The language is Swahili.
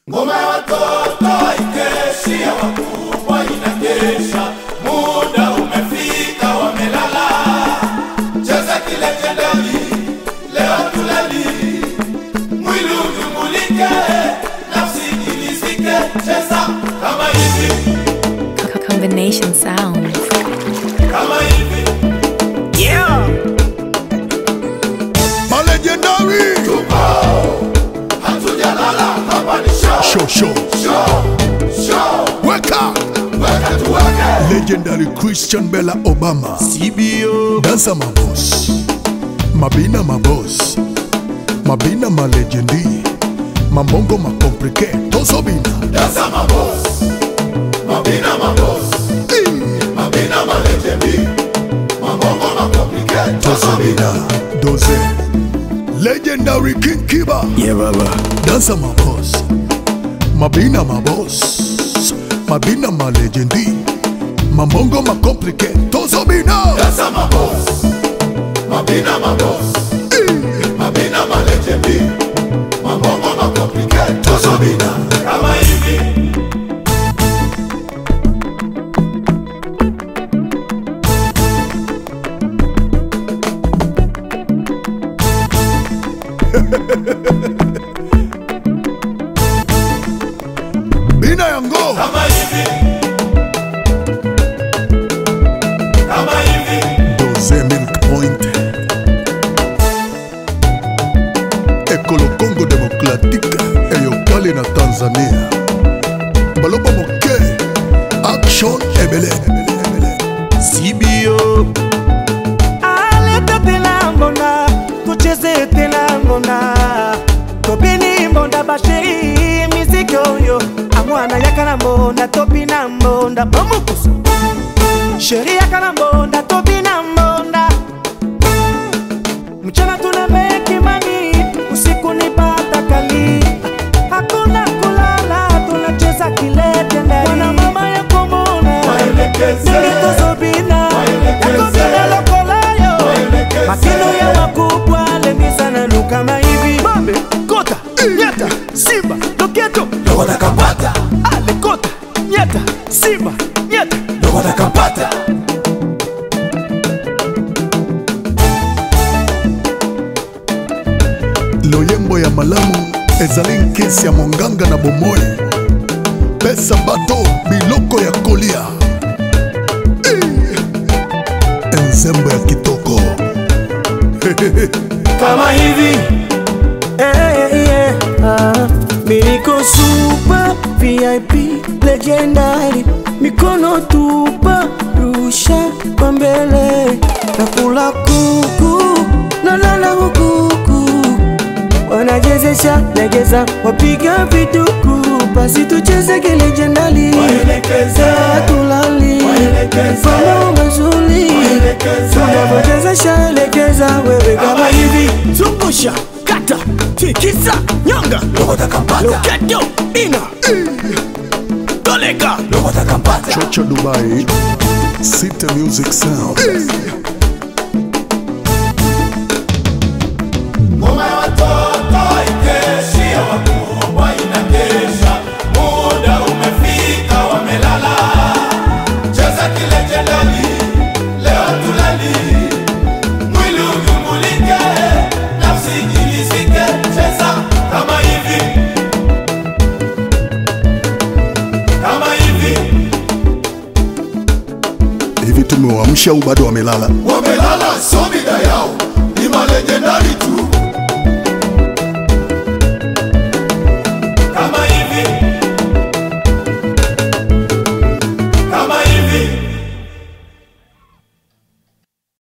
Ngoma ya watoto ikeshi ya wakubwa inakesha. Muda umefika wamelala. Cheza kilegendari, leo tulali. Mwili unyumbulike, nafsi ilizike. Cheza kama hivi. Combination sounds. Kama hivi. Yeah. My legendary. Hatujalala, hapa ni show. Show. Wake up. Weka tuweke. Legendary Christian Bella Obama. CBO. Dansa my boss. Mabina my boss. Mabina my legendi. Mambongo my complicate. Toso bina. Dansa my boss. Mabina my boss. Mabina my legendi. Mambongo my complicate. Toso bina. Doze. Legendary King Kiba. Yeah, baba. Dansa my boss. Mabina my boss. Mabina my legendi. Mambongo my complicate. Toso bina. Dansa my boss. Mabina my boss. Mabina my legendi. Mambongo my complicate. Toso bina. Kama hivi. Bina yango. Kama hivi. Kama hivi. Doze Milk Point. Ekolo Congo Democratique. Eyokali na Tanzania. Baloba moke. Action ebele. CBO. Aleta tena mbona, tucheze tena mbona. Topini mbonda bashiri, miziki oyo. Amwana yakana mbonda, topina mbonda. Mamukusa. Sheri yakana mbonda, topina mbonda. Mchana tuna make money, usiku ni pata kali. Hakuna kulala, tunacheza kilegendary. Wana mama ya komona, Waelekeze. nilitozo bina. Yakobina lokolayo, makino ya wakubwa. Lemisa na lukama hivi. Mambe, kota, nyata, simba, loketo. Ndogo takapata. Ale kota, nyata, simba, nyata. Ndogo takapata. Loyembo ya malamu. Ezali nkesi ya monganga na bomoi. Pesa bato biloko ya kolia. Enzembo ya kitoko. Kama hivi. Miniko super VIP legendary. Mikono tupa rusha kwa mbele. Nakula kuku nalala hukuku. Wanajezesha legeza wapiga vituku. Basi tucheze kilegendary. Waelekeze. Tulali mfano mazuri. Tunavyochezesha legeza wewe kama hivi. Zungusha, kata, tikisa, nyonga. Ndogo takapata. Loketo, ina. Toleka. Ndogo takapata. Chocho Dubai. City Music Sound. Ngoma ya watoto ikeshi ya wakubwa inakesha. Muda umefika wamelala. Cheza kilegendari, leo tulali. Mwili unyumbulike, nafsi ilizike. Cheza kama hivi. Kama hivi. Hivi tumewamsha au bado wamelala? Wamelala so mida yao. Ni malegendari tu.